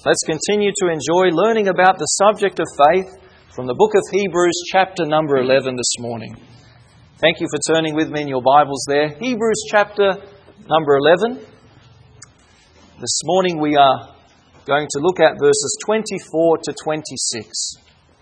Let's continue to enjoy learning about the subject of faith from the book of Hebrews, chapter number 11 this morning. Thank you for turning with me in your Bibles there. Hebrews, chapter number 11. This morning we are going to look at verses 24 to 26.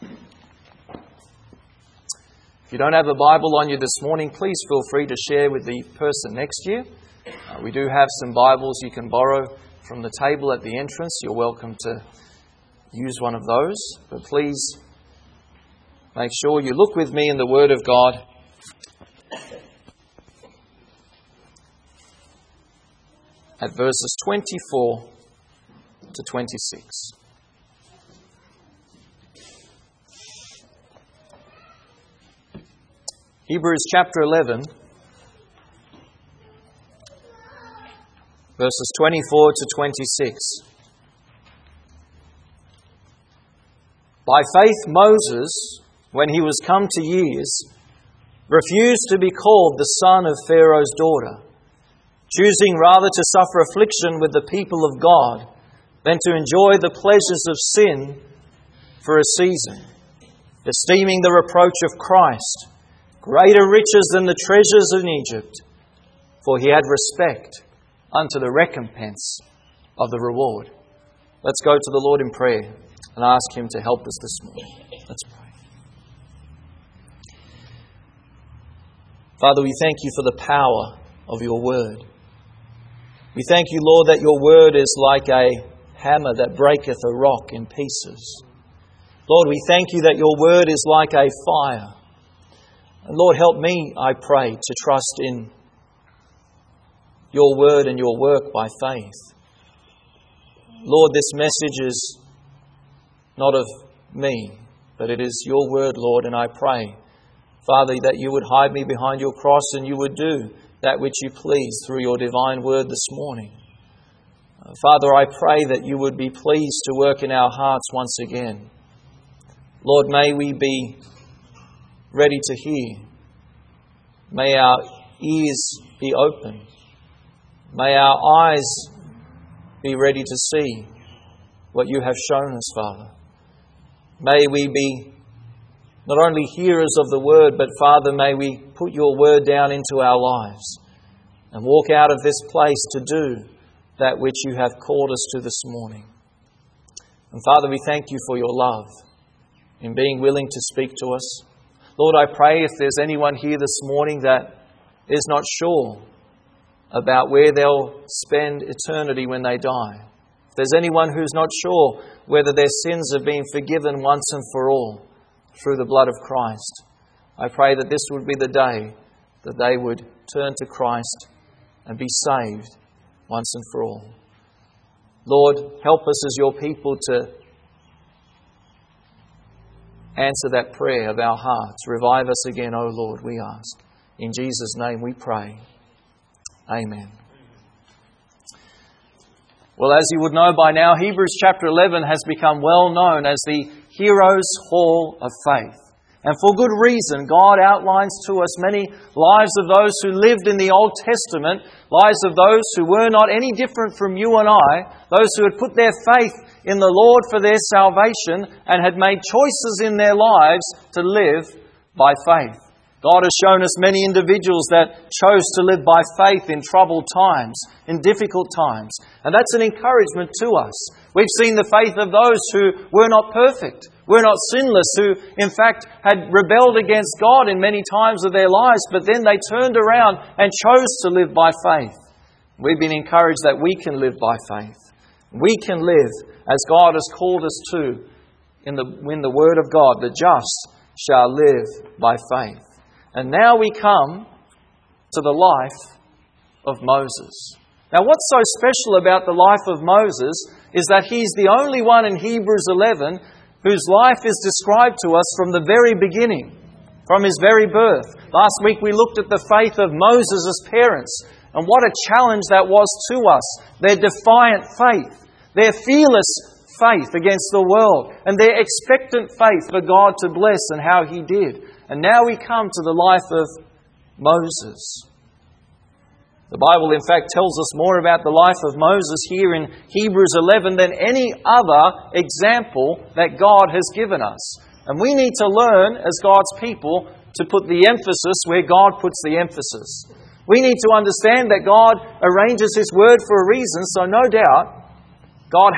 If you don't have a Bible on you this morning, please feel free to share with the person next to you. We do have some Bibles you can borrow from the table at the entrance. You're welcome to use one of those. But please make sure you look with me in the Word of God. At verses 24 to 26. Hebrews chapter 11, verses 24 to 26. By faith Moses, when he was come to years, refused to be called the son of Pharaoh's daughter, choosing rather to suffer affliction with the people of God than to enjoy the pleasures of sin for a season, esteeming the reproach of Christ greater riches than the treasures in Egypt, for he had respect unto the recompense of the reward. Let's go to the Lord in prayer and ask Him to help us this morning. Let's pray. Father, we thank You for the power of Your Word. We thank You, Lord, that Your Word is like a hammer that breaketh a rock in pieces. Lord, we thank You that Your Word is like a fire. And Lord, help me, I pray, to trust in Your Word and Your work by faith. Lord, this message is not of me, but it is Your Word, Lord, and I pray, Father, that You would hide me behind Your cross and You would do that which You please through Your divine Word this morning. Father, I pray that You would be pleased to work in our hearts once again. Lord, may we be ready to hear. May our ears be open. May our eyes be ready to see what You have shown us, Father. May we be not only hearers of the Word, but Father, may we put Your Word down into our lives and walk out of this place to do that which You have called us to this morning. And Father, we thank You for Your love in being willing to speak to us. Lord, I pray if there's anyone here this morning that is not sure about where they'll spend eternity when they die, if there's anyone who's not sure whether their sins have been forgiven once and for all through the blood of Christ, I pray that this would be the day that they would turn to Christ and be saved once and for all. Lord, help us as Your people to answer that prayer of our hearts. Revive us again, O Lord, we ask. In Jesus' name we pray. Amen. Well, as you would know by now, Hebrews chapter 11 has become well known as the Heroes' Hall of Faith. And for good reason, God outlines to us many lives of those who lived in the Old Testament, lives of those who were not any different from you and I, those who had put their faith in the Lord for their salvation and had made choices in their lives to live by faith. God has shown us many individuals that chose to live by faith in troubled times, in difficult times. And that's an encouragement to us. We've seen the faith of those who were not perfect, were not sinless, who in fact had rebelled against God in many times of their lives, but then they turned around and chose to live by faith. We've been encouraged that we can live by faith. We can live as God has called us to in the Word of God. The just shall live by faith. And now we come to the life of Moses. Now, what's so special about the life of Moses is that he's the only one in Hebrews 11 whose life is described to us from the very beginning, from his very birth. Last week we looked at the faith of Moses' parents, and what a challenge that was to us. Their defiant faith, their fearless faith against the world, and their expectant faith for God to bless and how He did. And now we come to the life of Moses. The Bible, in fact, tells us more about the life of Moses here in Hebrews 11 than any other example that God has given us. And we need to learn, as God's people, to put the emphasis where God puts the emphasis. We need to understand that God arranges His Word for a reason, so no doubt God's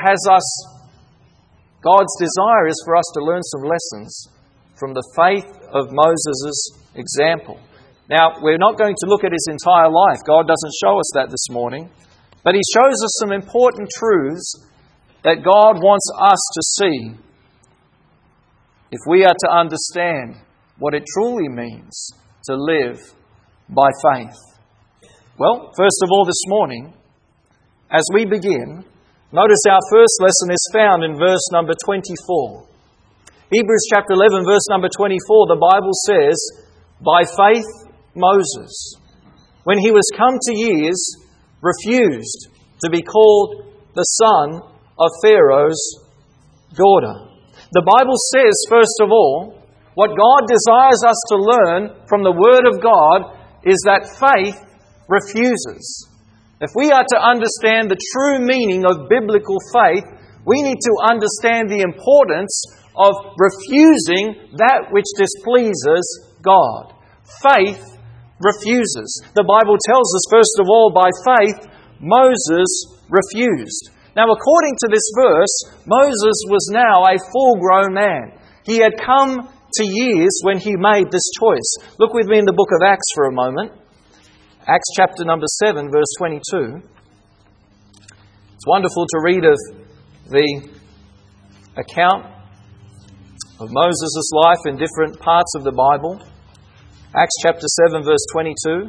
desire is for us to learn some lessons from the faith of Moses' example. Now, we're not going to look at his entire life. God doesn't show us that this morning. But He shows us some important truths that God wants us to see if we are to understand what it truly means to live by faith. Well, first of all this morning, as we begin, notice our first lesson is found in verse number 24. Hebrews chapter 11, verse number 24, the Bible says, "By faith Moses, when he was come to years, refused to be called the son of Pharaoh's daughter." The Bible says, first of all, what God desires us to learn from the Word of God is that faith refuses. If we are to understand the true meaning of biblical faith, we need to understand the importance of refusing that which displeases God. Faith refuses. The Bible tells us, first of all, by faith, Moses refused. Now, according to this verse, Moses was now a full-grown man. He had come to years when he made this choice. Look with me in the book of Acts for a moment. Acts chapter number 7, verse 22. It's wonderful to read of the account of Moses' life in different parts of the Bible. Acts chapter 7, verse 22.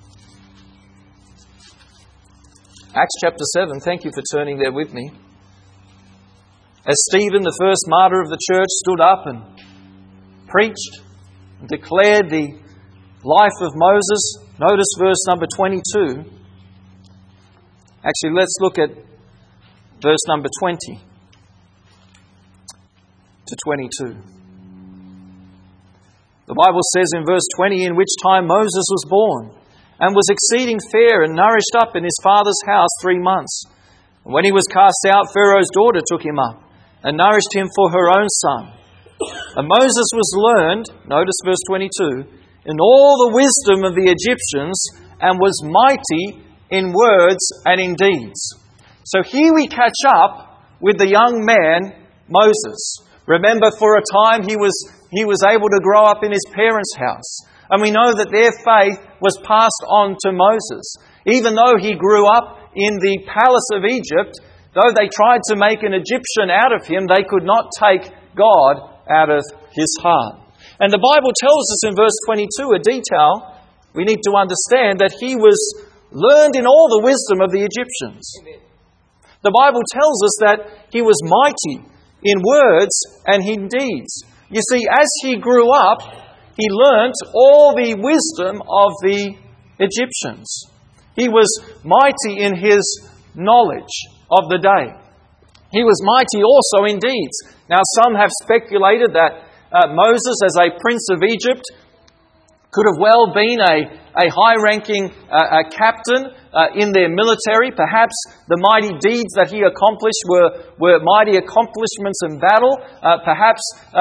Acts chapter 7, thank you for turning there with me. As Stephen, the first martyr of the church, stood up and preached and declared the life of Moses, notice verse number 22. Actually, let's look at verse number 20 to 22. The Bible says in verse 20, "In which time Moses was born, and was exceeding fair, and nourished up in his father's house 3 months. And when he was cast out, Pharaoh's daughter took him up, and nourished him for her own son. And Moses was learned," notice verse 22, "in all the wisdom of the Egyptians, and was mighty in words and in deeds." So here we catch up with the young man, Moses. Remember, for a time he was able to grow up in his parents' house. And we know that their faith was passed on to Moses. Even though he grew up in the palace of Egypt, though they tried to make an Egyptian out of him, they could not take God out of his heart. And the Bible tells us in verse 22 a detail we need to understand, that he was learned in all the wisdom of the Egyptians. Amen. The Bible tells us that he was mighty in words and in deeds. You see, as he grew up, he learnt all the wisdom of the Egyptians. He was mighty in his knowledge of the day. He was mighty also in deeds. Now, some have speculated that Moses, as a prince of Egypt, could have well been a high-ranking captain in their military. Perhaps the mighty deeds that he accomplished were mighty accomplishments in battle. Perhaps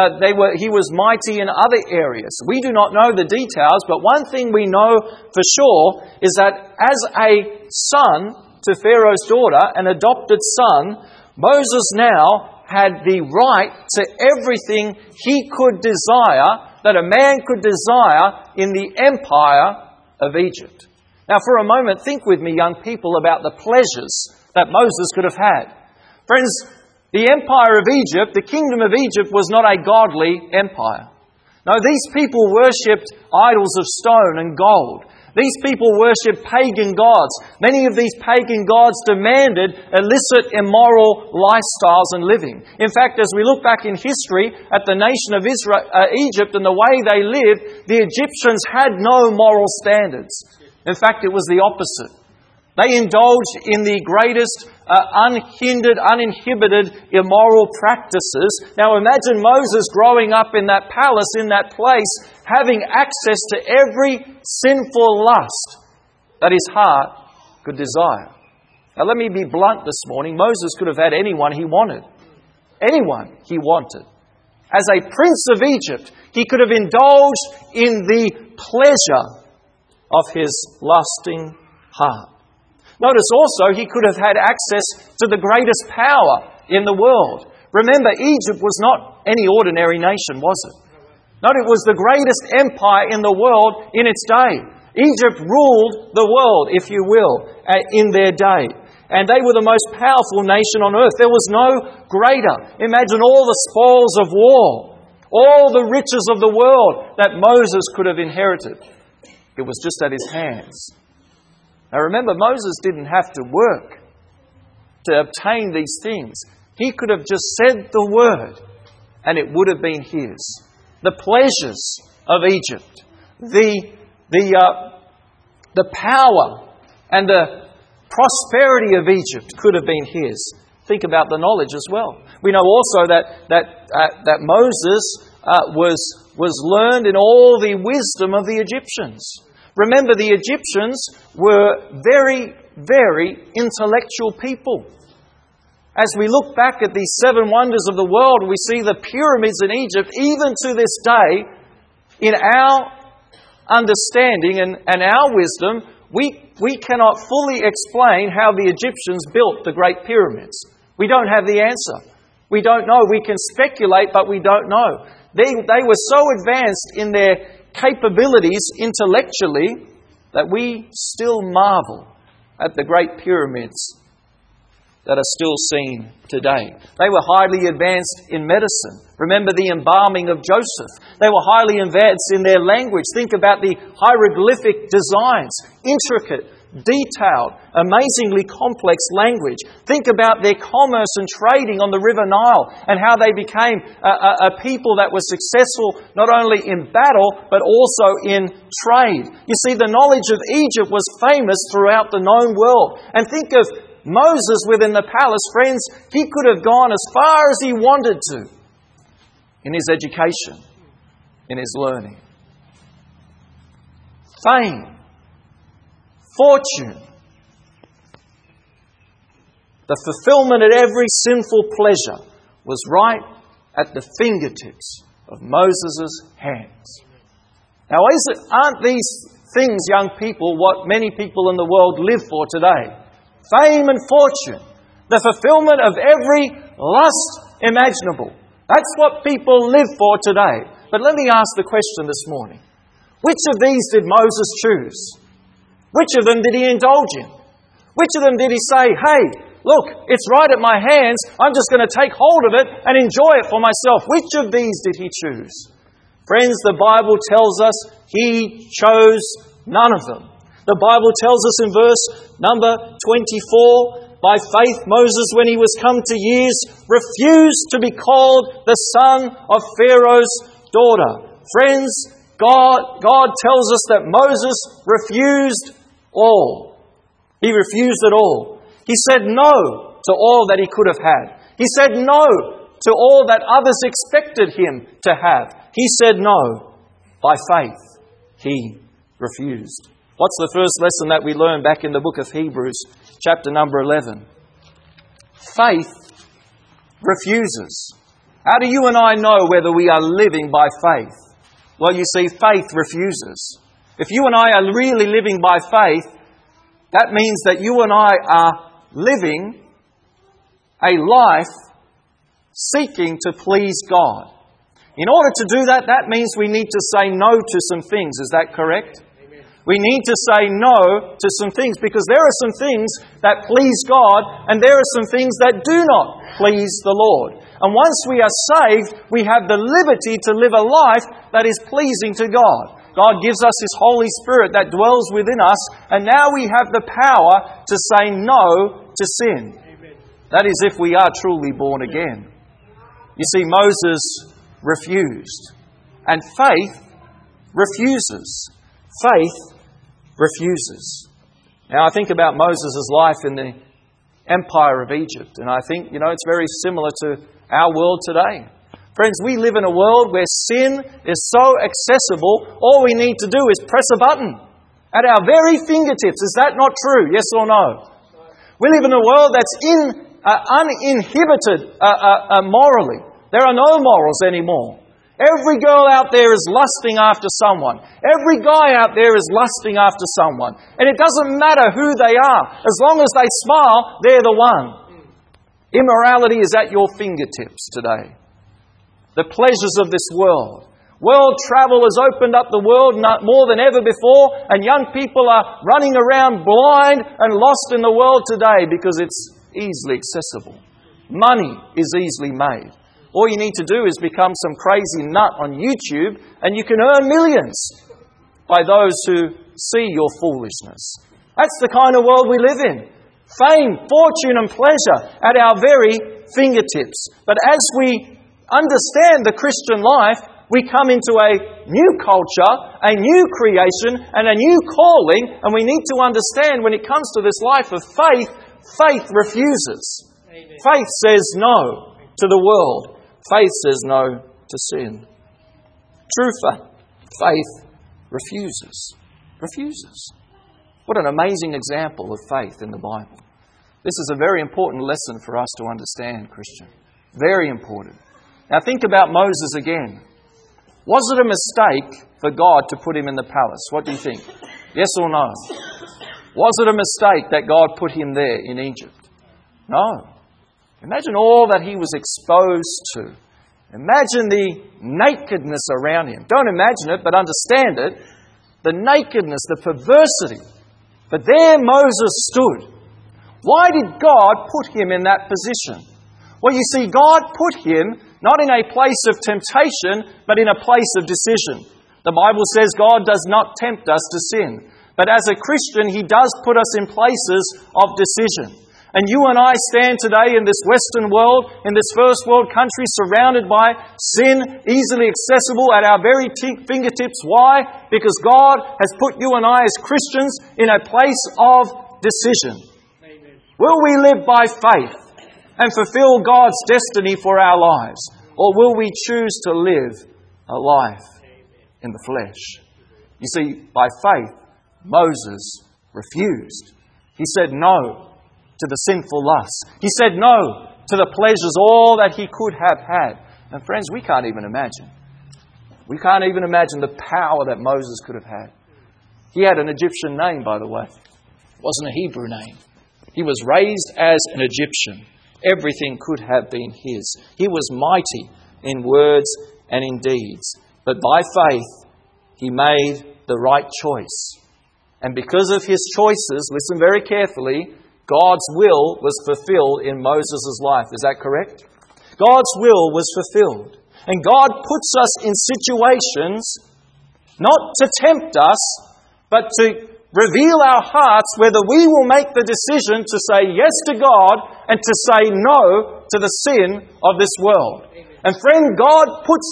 he was mighty in other areas. We do not know the details, but one thing we know for sure is that as a son to Pharaoh's daughter, an adopted son, Moses now had the right to everything he could desire, that a man could desire in the empire of Egypt. Now, for a moment, think with me, young people, about the pleasures that Moses could have had. Friends, the empire of Egypt, the kingdom of Egypt, was not a godly empire. No, these people worshipped idols of stone and gold. These people worshipped pagan gods. Many of these pagan gods demanded illicit, immoral lifestyles and living. In fact, as we look back in history at the nation of Egypt and the way they lived, the Egyptians had no moral standards. In fact, it was the opposite. They indulged in the greatest unhindered, uninhibited, immoral practices. Now imagine Moses growing up in that palace, in that place, having access to every sinful lust that his heart could desire. Now let me be blunt this morning. Moses could have had anyone he wanted. Anyone he wanted. As a prince of Egypt, he could have indulged in the pleasure of his lusting heart. Notice also he could have had access to the greatest power in the world. Remember, Egypt was not any ordinary nation, was it? No, it was the greatest empire in the world in its day. Egypt ruled the world, if you will, in their day. And they were the most powerful nation on earth. There was no greater. Imagine all the spoils of war, all the riches of the world that Moses could have inherited. It was just at his hands. Now remember, Moses didn't have to work to obtain these things. He could have just said the word and it would have been his. The pleasures of Egypt, the power and the prosperity of Egypt could have been his. Think about the knowledge as well. We know also that Moses was learned in all the wisdom of the Egyptians. Remember, the Egyptians were very, very intellectual people. As we look back at these 7 wonders of the world, we see the pyramids in Egypt, even to this day, in our understanding and our wisdom, we cannot fully explain how the Egyptians built the great pyramids. We don't have the answer. We don't know. We can speculate, but we don't know. They were so advanced in their capabilities intellectually that we still marvel at the great pyramids that are still seen today. They were highly advanced in medicine. Remember the embalming of Joseph. They were highly advanced in their language. Think about the hieroglyphic designs, intricate, detailed, amazingly complex language. Think about their commerce and trading on the River Nile and how they became a people that was successful not only in battle but also in trade. You see, the knowledge of Egypt was famous throughout the known world. And think of Moses within the palace, friends. He could have gone as far as he wanted to in his education, in his learning. Fame, fortune, the fulfillment of every sinful pleasure was right at the fingertips of Moses' hands. Now, aren't these things, young people, what many people in the world live for today? Fame and fortune, the fulfillment of every lust imaginable. That's what people live for today. But let me ask the question this morning. Which of these did Moses choose? Which of them did he indulge in? Which of them did he say, hey, look, it's right at my hands, I'm just going to take hold of it and enjoy it for myself? Which of these did he choose? Friends, the Bible tells us he chose none of them. The Bible tells us in verse number 24, by faith Moses, when he was come to years, refused to be called the son of Pharaoh's daughter. Friends, God tells us that Moses refused all. He refused it all. He said no to all that he could have had. He said no to all that others expected him to have. He said no. By faith, he refused. What's the first lesson that we learn back in the book of Hebrews, chapter number 11? Faith refuses. How do you and I know whether we are living by faith? Well, you see, faith refuses. If you and I are really living by faith, that means that you and I are living a life seeking to please God. In order to do that, that means we need to say no to some things. Is that correct? We need to say no to some things because there are some things that please God and there are some things that do not please the Lord. And once we are saved, we have the liberty to live a life that is pleasing to God. God gives us His Holy Spirit that dwells within us, and now we have the power to say no to sin. Amen. That is if we are truly born again. You see, Moses refused, and faith refuses. Faith refuses. Now, I think about Moses' life in the empire of Egypt, and I think, it's very similar to our world today. Friends, we live in a world where sin is so accessible, all we need to do is press a button At our very fingertips. Is that not true? Yes or no? We live in a world that's uninhibited morally. There are no morals anymore. Every girl out there is lusting after someone. Every guy out there is lusting after someone. And it doesn't matter who they are. As long as they smile, they're the one. Immorality is at your fingertips today. The pleasures of this world. World travel has opened up the world more than ever before, and young people are running around blind and lost in the world today because it's easily accessible. Money is easily made. All you need to do is become some crazy nut on YouTube, and you can earn millions by those who see your foolishness. That's the kind of world we live in. Fame, fortune and pleasure at our very fingertips. But as we understand the Christian life, we come into a new culture, a new creation, and a new calling, and we need to understand when it comes to this life of faith, faith refuses. Amen. Faith says no to the world. Faith says no to sin. True faith refuses. Refuses. What an amazing example of faith in the Bible. This is a very important lesson for us to understand, Christian. Very important. Now think about Moses again. Was it a mistake for God to put him in the palace? What do you think? Yes or no? Was it a mistake that God put him there in Egypt? No. Imagine all that he was exposed to. Imagine the nakedness around him. Don't imagine it, but understand it. The nakedness, the perversity. But there Moses stood. Why did God put him in that position? Well, you see, God put him not in a place of temptation, but in a place of decision. The Bible says God does not tempt us to sin. But as a Christian, He does put us in places of decision. And you and I stand today in this Western world, in this first world country, surrounded by sin, easily accessible at our very fingertips. Why? Because God has put you and I as Christians in a place of decision. Amen. Will we live by faith and fulfill God's destiny for our lives? Or will we choose to live a life in the flesh? You see, by faith, Moses refused. He said no to the sinful lusts. He said no to the pleasures, all that he could have had. And friends, we can't even imagine. We can't even imagine the power that Moses could have had. He had an Egyptian name, by the way. It wasn't a Hebrew name. He was raised as an Egyptian. Everything could have been his. He was mighty in words and in deeds. But by faith, he made the right choice. And because of his choices, listen very carefully, God's will was fulfilled in Moses' life. Is that correct? God's will was fulfilled. And God puts us in situations not to tempt us, but to reveal our hearts whether we will make the decision to say yes to God and to say no to the sin of this world. Amen. And friend, God puts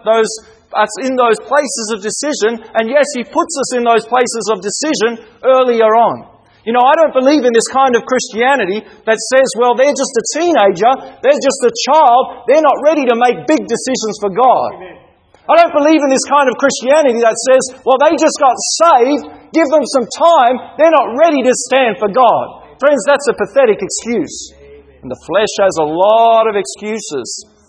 us in those places of decision, and yes, He puts us in those places of decision earlier on. You know, I don't believe in this kind of Christianity that says, well, they're just a teenager, they're just a child, they're not ready to make big decisions for God. Amen. I don't believe in this kind of Christianity that says, well, they just got saved, give them some time, they're not ready to stand for God. Friends, that's a pathetic excuse. And the flesh has a lot of excuses.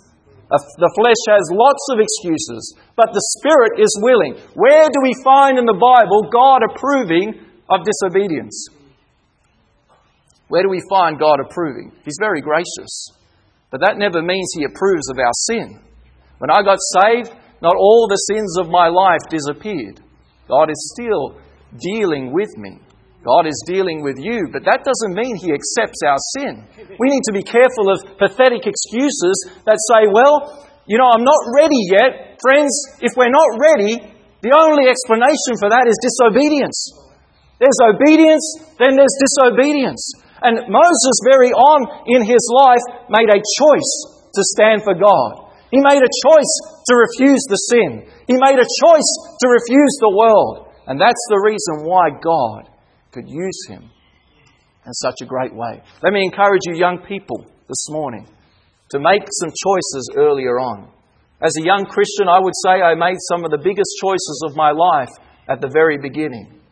The flesh has lots of excuses, but the Spirit is willing. Where do we find in the Bible God approving of disobedience? Where do we find God approving? He's very gracious. But that never means He approves of our sin. When I got saved, not all the sins of my life disappeared. God is still dealing with me. God is dealing with you, but that doesn't mean He accepts our sin. We need to be careful of pathetic excuses that say, well, you know, I'm not ready yet. Friends, if we're not ready, the only explanation for that is disobedience. There's obedience, then there's disobedience. And Moses, very on in his life, made a choice to stand for God. He made a choice to refuse the sin. He made a choice to refuse the world. And that's the reason why God could use him in such a great way. Let me encourage you young people this morning to make some choices earlier on. As a young Christian, I would say I made some of the biggest choices of my life at the very beginning.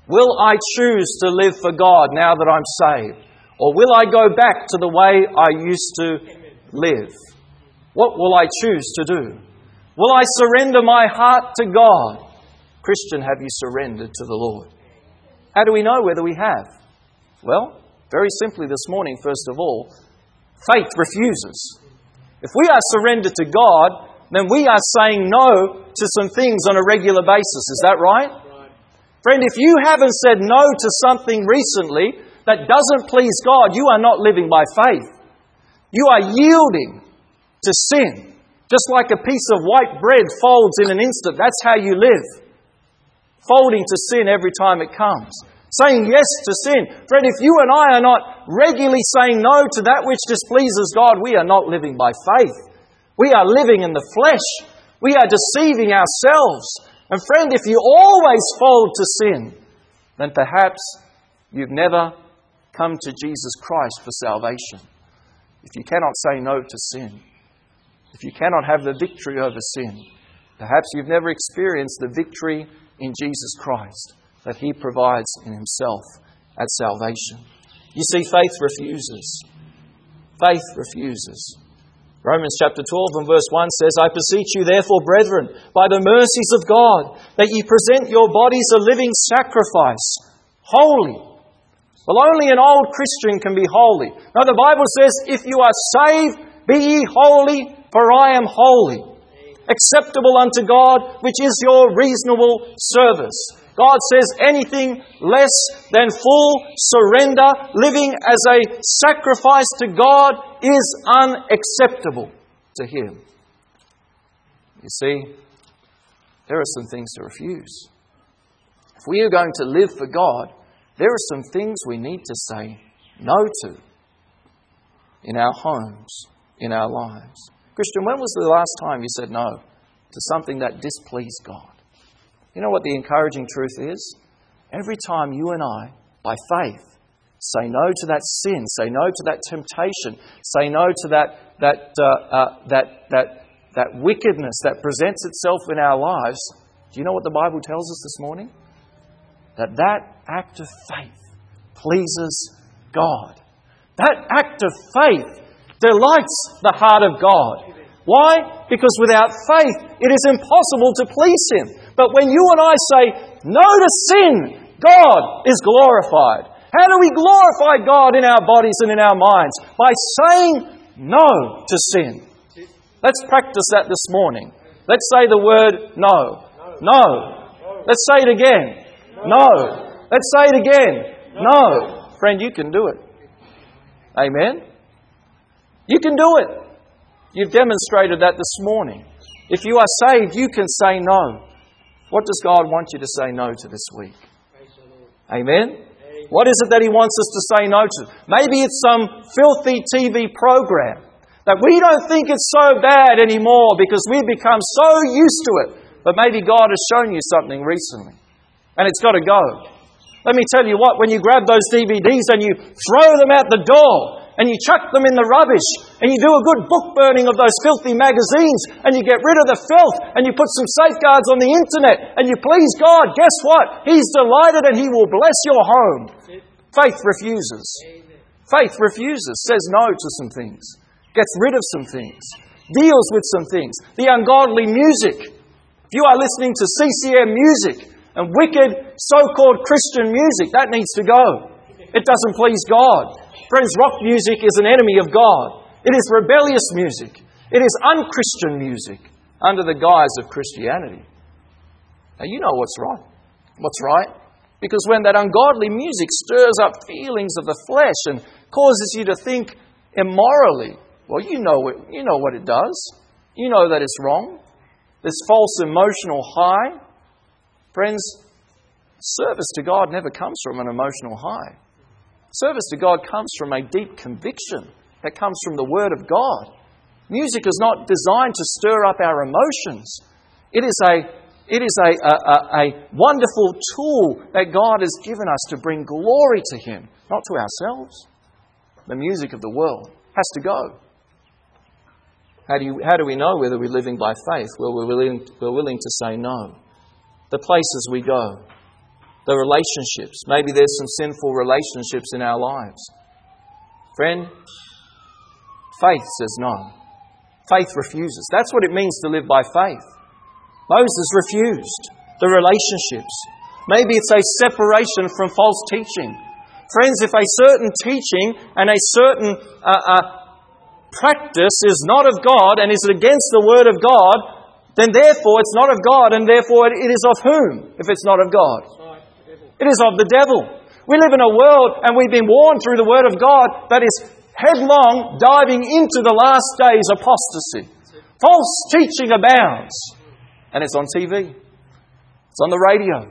Will I choose to live for God now that I'm saved? Or will I go back to the way I used to live? What will I choose to do? Will I surrender my heart to God? Christian, have you surrendered to the Lord? How do we know whether we have? Well, very simply this morning, first of all, faith refuses. If we are surrendered to God, then we are saying no to some things on a regular basis. Is that right? Friend, if you haven't said no to something recently that doesn't please God, you are not living by faith. You are yielding to sin. Just like a piece of white bread folds in an instant, that's how you live. Folding to sin every time it comes. Saying yes to sin. Friend, if you and I are not regularly saying no to that which displeases God, we are not living by faith. We are living in the flesh. We are deceiving ourselves. And friend, if you always fold to sin, then perhaps you've never come to Jesus Christ for salvation. If you cannot say no to sin, if you cannot have the victory over sin, perhaps you've never experienced the victory in Jesus Christ that He provides in Himself at salvation. You see, faith refuses. Faith refuses. Romans chapter 12 and verse 1 says, I beseech you therefore, brethren, by the mercies of God, that ye present your bodies a living sacrifice, holy. Well, only an old Christian can be holy. Now the Bible says, if you are saved, be ye holy, for I am holy. Acceptable unto God, which is your reasonable service. God says anything less than full surrender, living as a sacrifice to God, is unacceptable to Him. You see, there are some things to refuse. If we are going to live for God, there are some things we need to say no to in our homes, in our lives. Christian, when was the last time you said no to something that displeased God? You know what the encouraging truth is? Every time you and I, by faith, say no to that sin, say no to that temptation, say no to that wickedness that presents itself in our lives, do you know what the Bible tells us this morning? That act of faith pleases God. That act of faith delights the heart of God. Why? Because without faith, it is impossible to please Him. But when you and I say no to sin, God is glorified. How do we glorify God in our bodies and in our minds? By saying no to sin. Let's practice that this morning. Let's say the word no. No. Let's say it again. No. Let's say it again. No. Friend, you can do it. Amen? You can do it. You've demonstrated that this morning. If you are saved, you can say no. What does God want you to say no to this week? Amen? What is it that He wants us to say no to? Maybe it's some filthy TV program that we don't think it's so bad anymore because we've become so used to it. But maybe God has shown you something recently and it's got to go. Let me tell you what, when you grab those DVDs and you throw them out the door, and you chuck them in the rubbish, and you do a good book burning of those filthy magazines, and you get rid of the filth, and you put some safeguards on the internet, and you please God, guess what? He's delighted and He will bless your home. Faith refuses. Faith refuses, says no to some things, gets rid of some things, deals with some things. The ungodly music. If you are listening to CCM music and wicked so-called Christian music, that needs to go. It doesn't please God. Friends, rock music is an enemy of God. It is rebellious music. It is unchristian music under the guise of Christianity. Now, you know what's right. What's right? Because when that ungodly music stirs up feelings of the flesh and causes you to think immorally, well, you know what it does. You know that it's wrong. This false emotional high. Friends, service to God never comes from an emotional high. Service to God comes from a deep conviction that comes from the Word of God. Music is not designed to stir up our emotions. It is a wonderful tool that God has given us to bring glory to Him, not to ourselves. The music of the world has to go. How do we know whether we're living by faith? Well, we're willing to say no. The places we go, The relationships. Maybe there's some sinful relationships in our lives. Friend, faith says no. Faith refuses. That's what it means to live by faith. Moses refused the relationships. Maybe it's a separation from false teaching. Friends, if a certain teaching and a certain practice is not of God and is against the Word of God, then therefore it's not of God, and therefore it is of whom if it's not of God? It is of the devil. We live in a world, and we've been warned through the Word of God, that is headlong diving into the last days apostasy. False teaching abounds. And it's on TV. It's on the radio.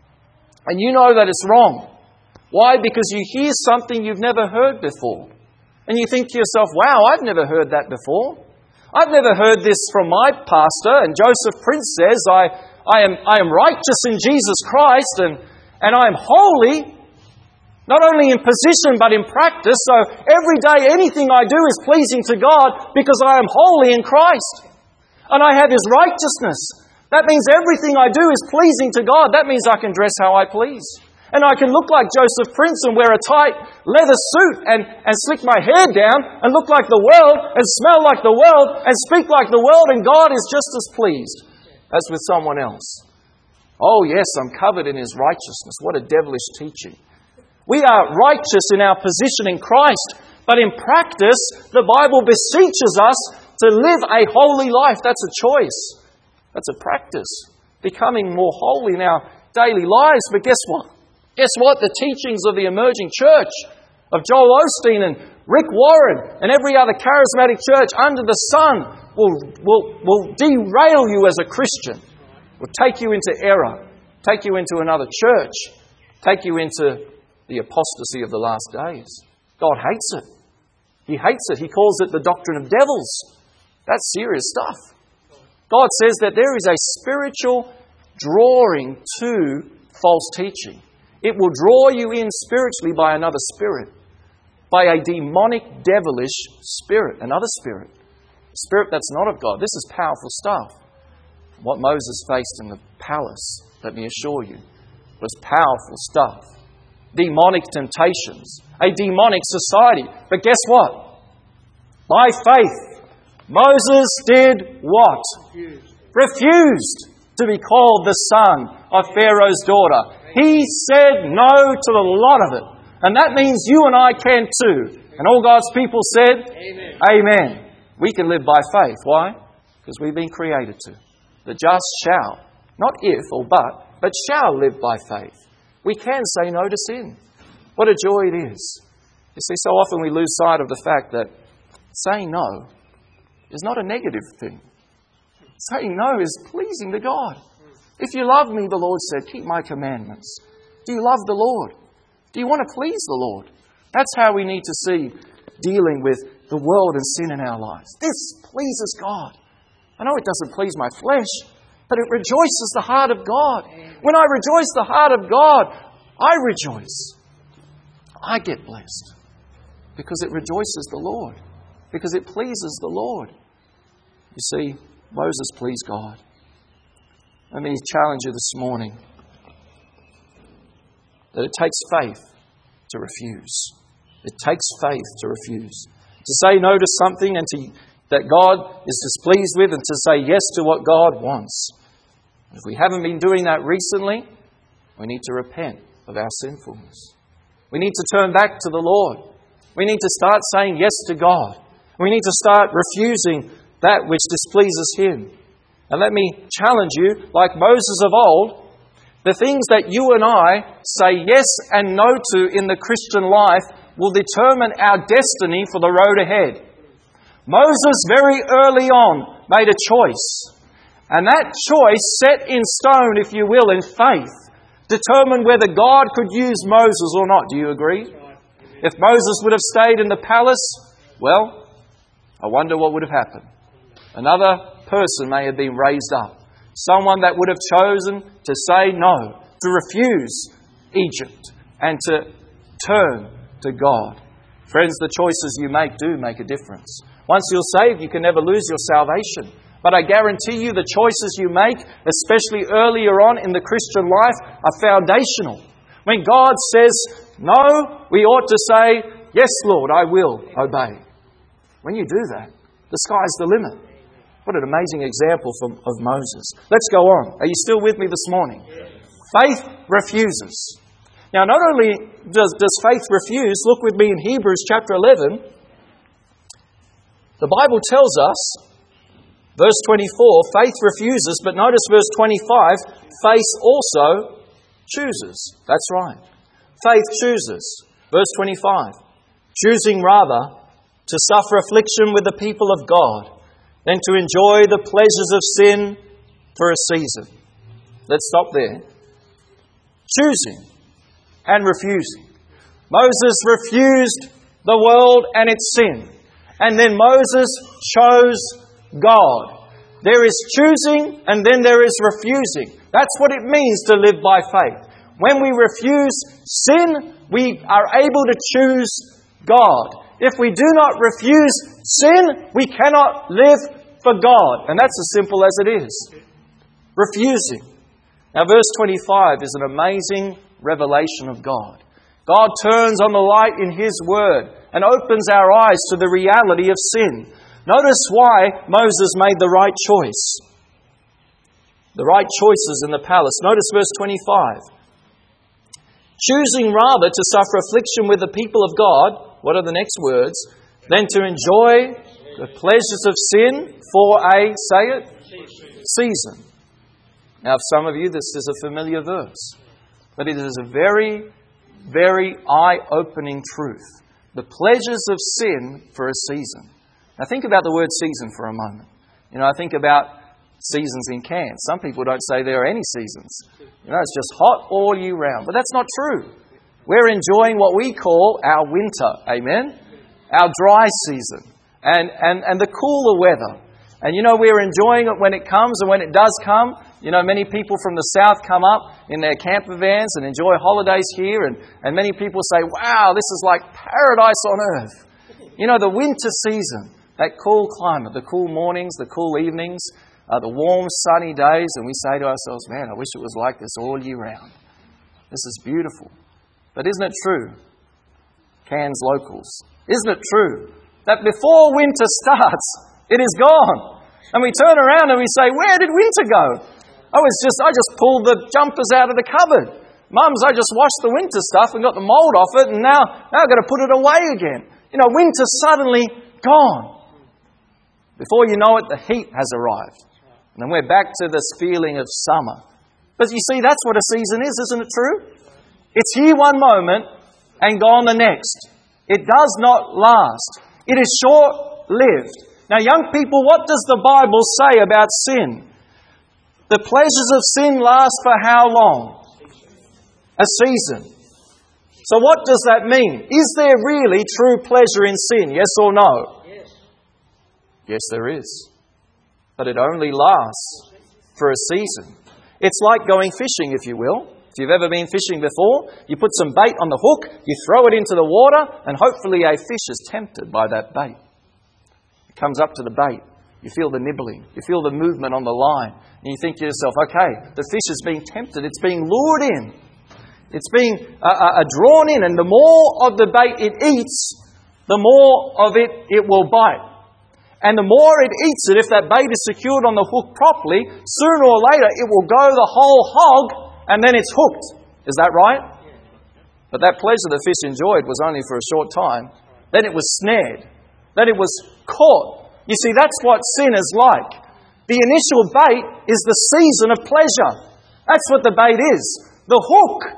And you know that it's wrong. Why? Because you hear something you've never heard before. And you think to yourself, wow, I've never heard that before. I've never heard this from my pastor. And Joseph Prince says, I am righteous in Jesus Christ and I am holy, not only in position but in practice. So every day anything I do is pleasing to God because I am holy in Christ. And I have His righteousness. That means everything I do is pleasing to God. That means I can dress how I please. And I can look like Joseph Prince and wear a tight leather suit and slick my hair down and look like the world and smell like the world and speak like the world, and God is just as pleased as with someone else. Oh yes, I'm covered in His righteousness. What a devilish teaching. We are righteous in our position in Christ, but in practice, the Bible beseeches us to live a holy life. That's a choice. That's a practice. Becoming more holy in our daily lives. But guess what? Guess what? The teachings of the emerging church, of Joel Osteen and Rick Warren and every other charismatic church under the sun will derail you as a Christian. Will take you into error, take you into another church, take you into the apostasy of the last days. God hates it. He hates it. He calls it the doctrine of devils. That's serious stuff. God says that there is a spiritual drawing to false teaching. It will draw you in spiritually by another spirit, by a demonic, devilish spirit, another spirit. A spirit that's not of God. This is powerful stuff. What Moses faced in the palace, let me assure you, was powerful stuff. Demonic temptations, a demonic society. But guess what? By faith, Moses did what? Refused to be called the son of Pharaoh's daughter. He said no to the lot of it. And that means you and I can too. And all God's people said, Amen. Amen. We can live by faith. Why? Because we've been created to. The just shall, not if or but shall live by faith. We can say no to sin. What a joy it is. You see, so often we lose sight of the fact that saying no is not a negative thing. Saying no is pleasing to God. If you love me, the Lord said, keep my commandments. Do you love the Lord? Do you want to please the Lord? That's how we need to see dealing with the world and sin in our lives. This pleases God. I know it doesn't please my flesh, but it rejoices the heart of God. When I rejoice the heart of God, I rejoice. I get blessed because it rejoices the Lord, because it pleases the Lord. You see, Moses pleased God. Let me challenge you this morning that it takes faith to refuse. It takes faith to refuse. To say no to something and that God is displeased with, and to say yes to what God wants. If we haven't been doing that recently, we need to repent of our sinfulness. We need to turn back to the Lord. We need to start saying yes to God. We need to start refusing that which displeases Him. And let me challenge you, like Moses of old, the things that you and I say yes and no to in the Christian life will determine our destiny for the road ahead. Moses very early on made a choice. And that choice, set in stone, if you will, in faith, determined whether God could use Moses or not. Do you agree? If Moses would have stayed in the palace, well, I wonder what would have happened. Another person may have been raised up. Someone that would have chosen to say no, to refuse Egypt and to turn to God. Friends, the choices you make do make a difference. Once you're saved, you can never lose your salvation. But I guarantee you the choices you make, especially earlier on in the Christian life, are foundational. When God says no, we ought to say, yes, Lord, I will obey. When you do that, the sky's the limit. What an amazing example of Moses. Let's go on. Are you still with me this morning? Faith refuses. Now, not only does faith refuse, look with me in Hebrews chapter 11. The Bible tells us, verse 24, faith refuses, but notice verse 25, faith also chooses. That's right. Faith chooses. Verse 25, choosing rather to suffer affliction with the people of God than to enjoy the pleasures of sin for a season. Let's stop there. Choosing and refusing. Moses refused the world and its sin. And then Moses chose God. There is choosing and then there is refusing. That's what it means to live by faith. When we refuse sin, we are able to choose God. If we do not refuse sin, we cannot live for God. And that's as simple as it is. Refusing. Now verse 25 is an amazing revelation of God. God turns on the light in His Word and opens our eyes to the reality of sin. Notice why Moses made the right choice. The right choices in the palace. Notice verse 25. Choosing rather to suffer affliction with the people of God, what are the next words? Than to enjoy the pleasures of sin for a, say it, season. Now, for some of you, this is a familiar verse. But it is a very, very eye-opening truth. The pleasures of sin for a season. Now, think about the word season for a moment. I think about seasons in Cairns. Some people don't say there are any seasons. It's just hot all year round. But that's not true. We're enjoying what we call our winter. Amen? Our dry season. And the cooler weather. And we're enjoying it when it comes, and when it does come, many people from the south come up in their camper vans and enjoy holidays here, and many people say, wow, this is like paradise on earth. The winter season, that cool climate, the cool mornings, the cool evenings, the warm sunny days, and we say to ourselves, man, I wish it was like this all year round. This is beautiful. But isn't it true, Cairns locals, isn't it true that before winter starts, it is gone? And we turn around and we say, where did winter go? I just pulled the jumpers out of the cupboard. Mums, I just washed the winter stuff and got the mould off it, and now I've got to put it away again. Winter's suddenly gone. Before you know it, the heat has arrived. And then we're back to this feeling of summer. But you see, that's what a season is, isn't it true? It's here one moment and gone the next. It does not last. It is short-lived. Now, young people, what does the Bible say about sin? The pleasures of sin last for how long? A season. So what does that mean? Is there really true pleasure in sin? Yes or no? Yes. Yes, there is. But it only lasts for a season. It's like going fishing, if you will. If you've ever been fishing before, you put some bait on the hook, you throw it into the water, and hopefully a fish is tempted by that bait. It comes up to the bait. You feel the nibbling. You feel the movement on the line. And you think to yourself, okay, the fish is being tempted. It's being lured in. It's being drawn in. And the more of the bait it eats, the more of it will bite. And the more it eats it, if that bait is secured on the hook properly, sooner or later it will go the whole hog and then it's hooked. Is that right? But that pleasure the fish enjoyed was only for a short time. Then it was snared. Then it was caught. You see, that's what sin is like. The initial bait is the season of pleasure. That's what the bait is. The hook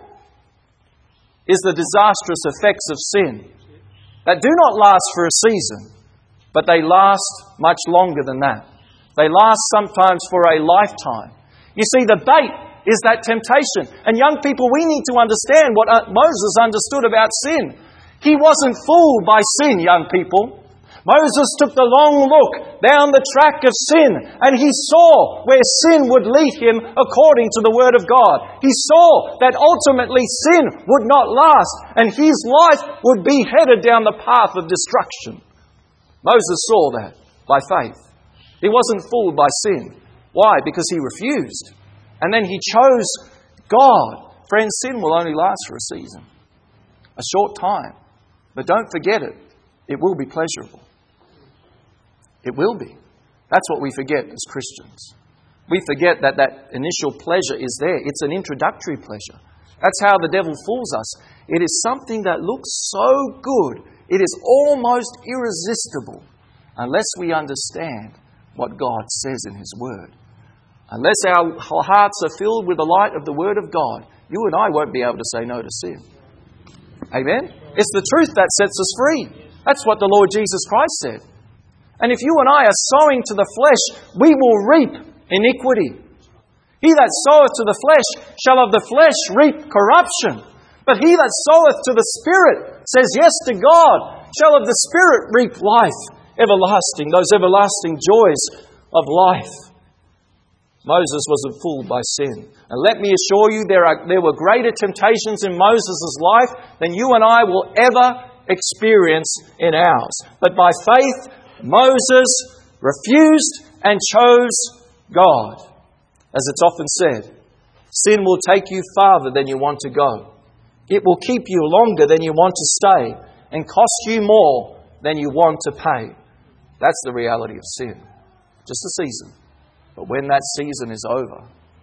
is the disastrous effects of sin that do not last for a season, but they last much longer than that. They last sometimes for a lifetime. You see, the bait is that temptation. And young people, we need to understand what Moses understood about sin. He wasn't fooled by sin, young people. Moses took the long look down the track of sin, and he saw where sin would lead him according to the Word of God. He saw that ultimately sin would not last, and his life would be headed down the path of destruction. Moses saw that by faith. He wasn't fooled by sin. Why? Because he refused. And then he chose God. Friends, sin will only last for a season. A short time. But don't forget it. It will be pleasurable. It will be. That's what we forget as Christians. We forget that initial pleasure is there. It's an introductory pleasure. That's how the devil fools us. It is something that looks so good. It is almost irresistible unless we understand what God says in His Word. Unless our hearts are filled with the light of the Word of God, you and I won't be able to say no to sin. Amen? It's the truth that sets us free. That's what the Lord Jesus Christ said. And if you and I are sowing to the flesh, we will reap iniquity. He that soweth to the flesh shall of the flesh reap corruption. But he that soweth to the Spirit, says yes to God, shall of the Spirit reap life everlasting, those everlasting joys of life. Moses wasn't fooled by sin. And let me assure you, there were greater temptations in Moses' life than you and I will ever experience in ours. But by faith, Moses refused and chose God. As it's often said, sin will take you farther than you want to go. It will keep you longer than you want to stay and cost you more than you want to pay. That's the reality of sin. Just a season. But when that season is over,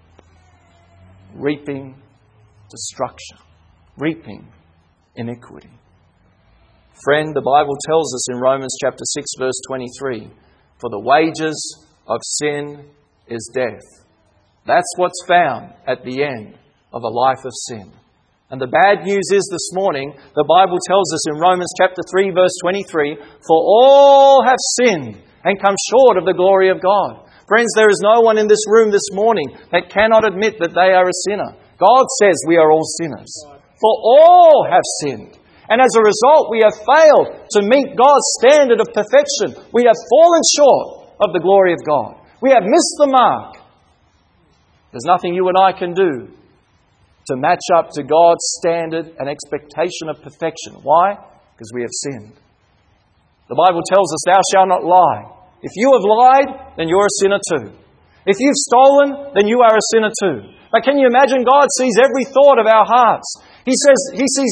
reaping destruction, reaping iniquity. Friend, the Bible tells us in Romans chapter 6 verse 23, for the wages of sin is death. That's what's found at the end of a life of sin. And the bad news is this morning, the Bible tells us in Romans chapter 3 verse 23, for all have sinned and come short of the glory of God. Friends, there is no one in this room this morning that cannot admit that they are a sinner. God says we are all sinners. For all have sinned. And as a result, we have failed to meet God's standard of perfection. We have fallen short of the glory of God. We have missed the mark. There's nothing you and I can do to match up to God's standard and expectation of perfection. Why? Because we have sinned. The Bible tells us, thou shalt not lie. If you have lied, then you're a sinner too. If you've stolen, then you are a sinner too. But can you imagine God sees every thought of our hearts? He says He sees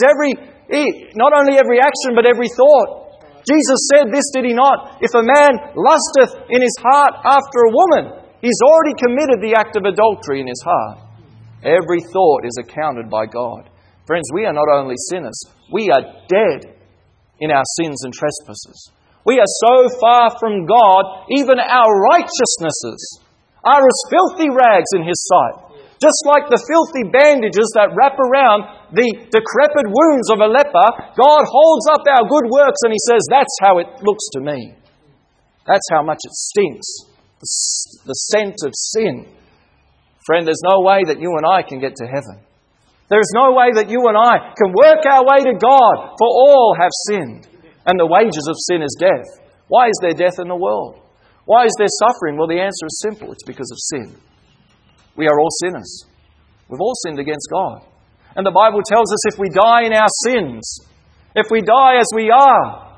not only every action, but every thought. Jesus said this, did He not? If a man lusteth in his heart after a woman, he's already committed the act of adultery in his heart. Every thought is accounted by God. Friends, we are not only sinners, we are dead in our sins and trespasses. We are so far from God, even our righteousnesses are as filthy rags in His sight. Just like the filthy bandages that wrap around the decrepit wounds of a leper, God holds up our good works and He says, that's how it looks to me. That's how much it stinks. The scent of sin. Friend, there's no way that you and I can get to heaven. There's no way that you and I can work our way to God, for all have sinned. And the wages of sin is death. Why is there death in the world? Why is there suffering? Well, the answer is simple. It's because of sin. We are all sinners. We've all sinned against God. And the Bible tells us if we die in our sins, if we die as we are,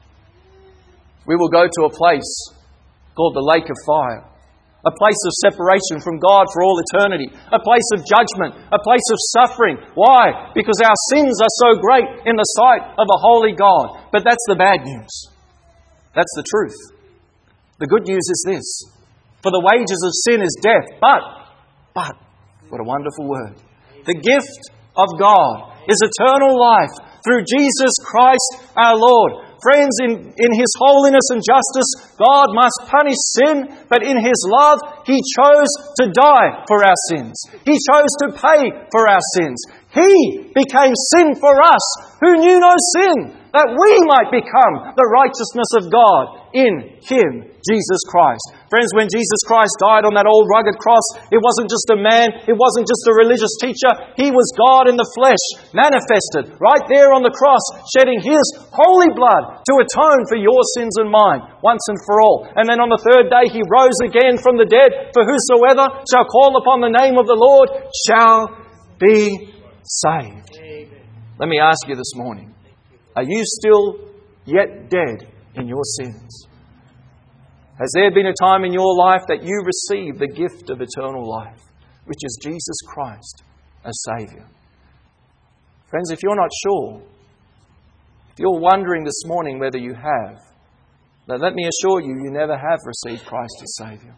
we will go to a place called the lake of fire. A place of separation from God for all eternity. A place of judgment. A place of suffering. Why? Because our sins are so great in the sight of a holy God. But that's the bad news. That's the truth. The good news is this. For the wages of sin is death. But, what a wonderful word. The gift of God is eternal life through Jesus Christ our Lord. Friends, in His holiness and justice, God must punish sin, but in His love, He chose to die for our sins. He chose to pay for our sins. He became sin for us, who knew no sin, that we might become the righteousness of God in Him, Jesus Christ. Friends, when Jesus Christ died on that old rugged cross, it wasn't just a man, it wasn't just a religious teacher. He was God in the flesh, manifested right there on the cross, shedding His holy blood to atone for your sins and mine, once and for all. And then on the third day He rose again from the dead, for whosoever shall call upon the name of the Lord shall be saved. Let me ask you this morning, are you still yet dead in your sins? Has there been a time in your life that you received the gift of eternal life, which is Jesus Christ as Saviour? Friends, if you're not sure, if you're wondering this morning whether you have, then let me assure you, you never have received Christ as Saviour.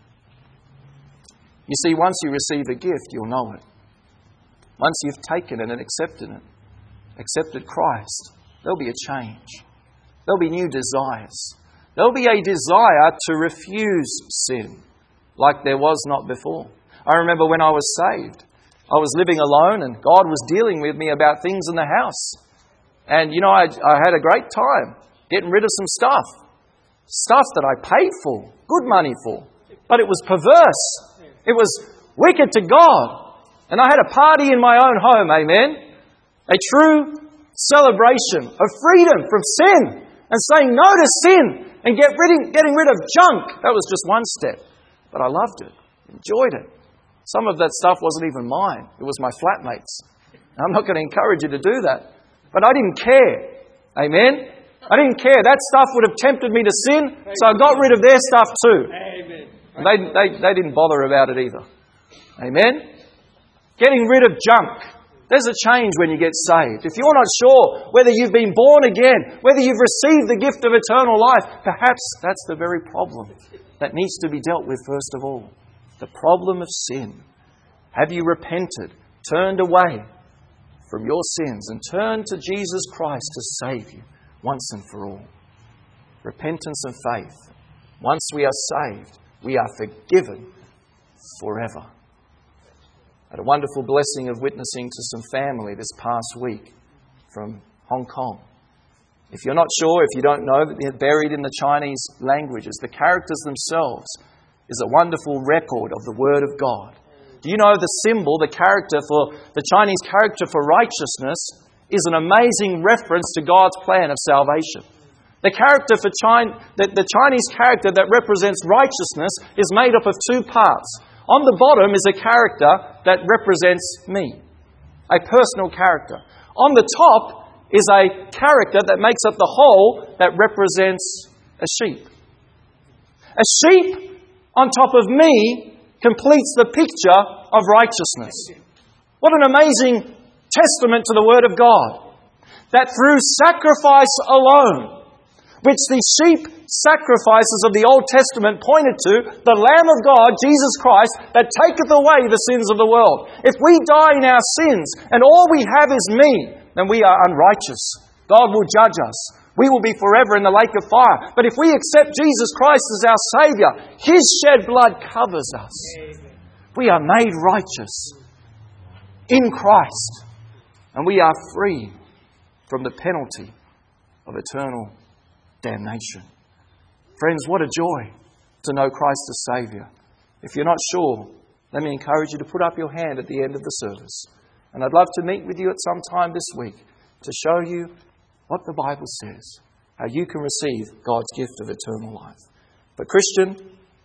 You see, once you receive a gift, you'll know it. Once you've taken it and accepted Christ, there'll be a change. There'll be new desires. There'll be a desire to refuse sin like there was not before. I remember when I was saved, I was living alone and God was dealing with me about things in the house. And, I had a great time getting rid of some stuff that I paid for, good money for. But it was perverse. It was wicked to God. And I had a party in my own home, amen? A true celebration of freedom from sin and saying no to sin and getting rid of junk. That was just one step. But I loved it, enjoyed it. Some of that stuff wasn't even mine. It was my flatmates. I'm not going to encourage you to do that. But I didn't care. Amen? I didn't care. That stuff would have tempted me to sin, so I got rid of their stuff too. They didn't bother about it either. Amen? Getting rid of junk. There's a change when you get saved. If you're not sure whether you've been born again, whether you've received the gift of eternal life, perhaps that's the very problem that needs to be dealt with first of all. The problem of sin. Have you repented, turned away from your sins and turned to Jesus Christ to save you once and for all? Repentance and faith. Once we are saved, we are forgiven forever. I had a wonderful blessing of witnessing to some family this past week from Hong Kong. If you're not sure, if you don't know, that they're buried in the Chinese languages, the characters themselves is a wonderful record of the Word of God. Do you know the symbol, the Chinese character for righteousness is an amazing reference to God's plan of salvation. The Chinese character that represents righteousness is made up of two parts. On the bottom is a character that represents me, a personal character. On the top is a character that makes up the whole that represents a sheep. A sheep on top of me completes the picture of righteousness. What an amazing testament to the Word of God. That through sacrifice alone, which the sheep sacrifices of the Old Testament pointed to, the Lamb of God, Jesus Christ, that taketh away the sins of the world. If we die in our sins and all we have is me, then we are unrighteous. God will judge us. We will be forever in the lake of fire. But if we accept Jesus Christ as our Saviour, His shed blood covers us. We are made righteous in Christ. And we are free from the penalty of eternal damnation. Friends, what a joy to know Christ as Saviour. If you're not sure, let me encourage you to put up your hand at the end of the service. And I'd love to meet with you at some time this week to show you what the Bible says, how you can receive God's gift of eternal life. But Christian,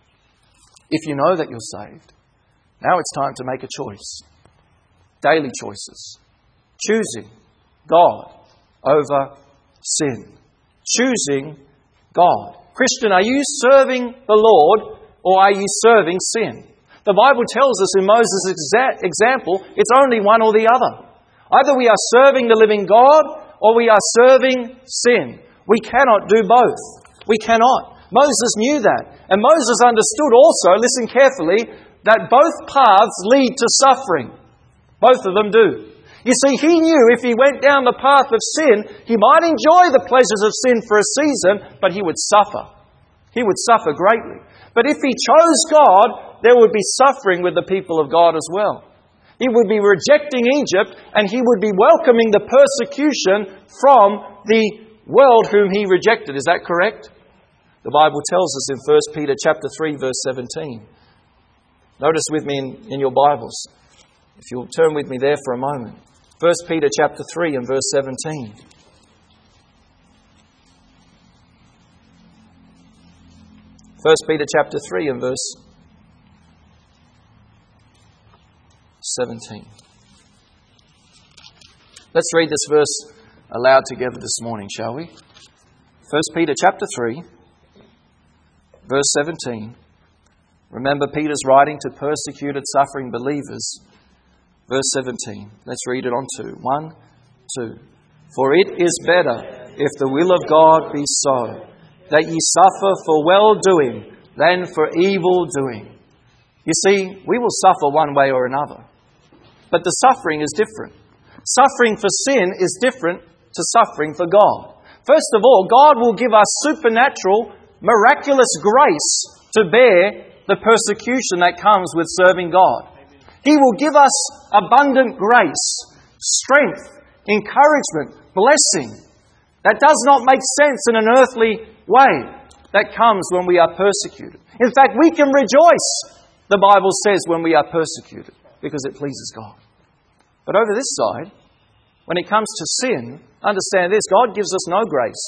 if you know that you're saved, now it's time to make a choice. Daily choices. Choosing God over sin. Choosing God. Christian, are you serving the Lord or are you serving sin? The Bible tells us in Moses' example, it's only one or the other. Either we are serving the living God or we are serving sin. We cannot do both. We cannot. Moses knew that. And Moses understood also, listen carefully, that both paths lead to suffering. Both of them do. You see, he knew if he went down the path of sin, he might enjoy the pleasures of sin for a season, but he would suffer. He would suffer greatly. But if he chose God, there would be suffering with the people of God as well. He would be rejecting Egypt and he would be welcoming the persecution from the world whom he rejected. Is that correct? The Bible tells us in 1 Peter chapter 3 verse 17. Notice with me in your Bibles. If you'll turn with me there for a moment. 1 Peter chapter 3 and verse 17. First Peter chapter 3 and verse 17. Let's read this verse aloud together this morning, shall we? 1 Peter chapter 3, Verse 17. Remember, Peter's writing to persecuted, suffering believers. Verse 17. Let's read it on two. 1, 2. For it is better, if the will of God be so, that ye suffer for well-doing than for evil-doing. You see, we will suffer one way or another. But the suffering is different. Suffering for sin is different to suffering for God. First of all, God will give us supernatural, miraculous grace to bear the persecution that comes with serving God. He will give us abundant grace, strength, encouragement, blessing. That does not make sense in an earthly way that comes when we are persecuted. In fact, we can rejoice, the Bible says, when we are persecuted, because it pleases God. But over this side, when it comes to sin, understand this, God gives us no grace